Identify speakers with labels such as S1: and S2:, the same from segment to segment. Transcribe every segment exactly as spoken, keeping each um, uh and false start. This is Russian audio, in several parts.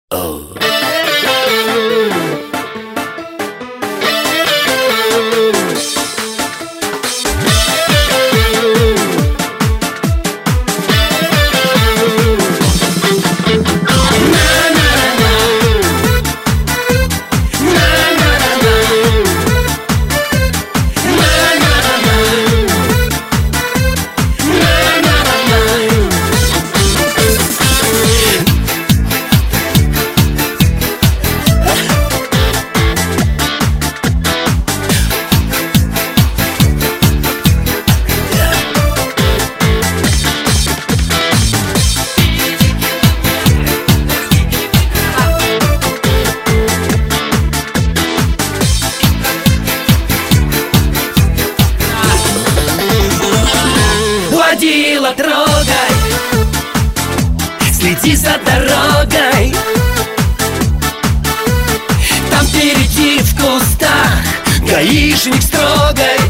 S1: Oh.
S2: Водила, трогай, следи за дорогой. Там впереди в кустах гаишник строгой.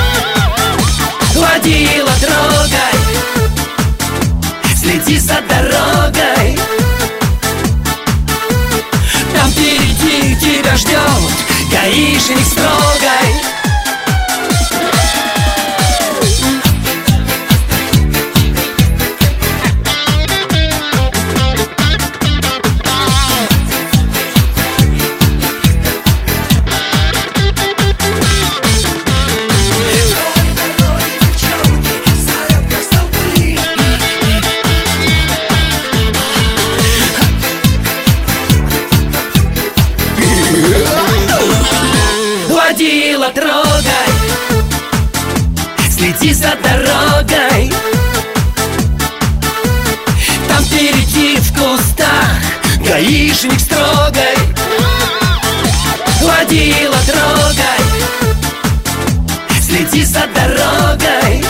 S2: Водила, трогай, следи за дорогой. Там впереди тебя ждет гаишник строгой. Водила, трогай, следи за дорогой. Там впереди в кустах гаишник строгой. Водила, трогай, следи за дорогой.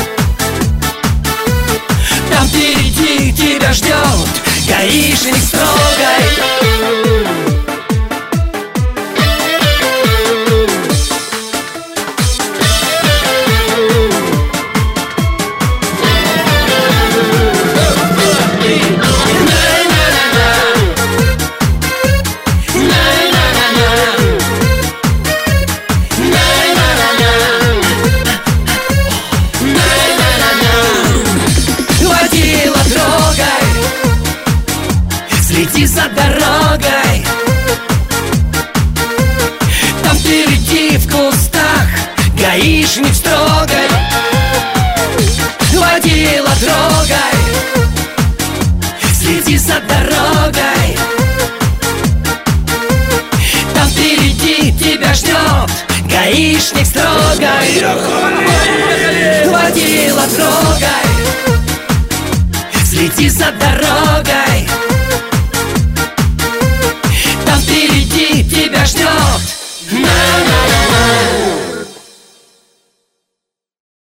S2: Там впереди тебя ждет гаишник строгой. Следи за дорогой. Там впереди в кустах гаишник строгой. Водила, трогай, следи за дорогой. Там впереди тебя ждет гаишник строгой. Водила, трогай, следи за дорогой.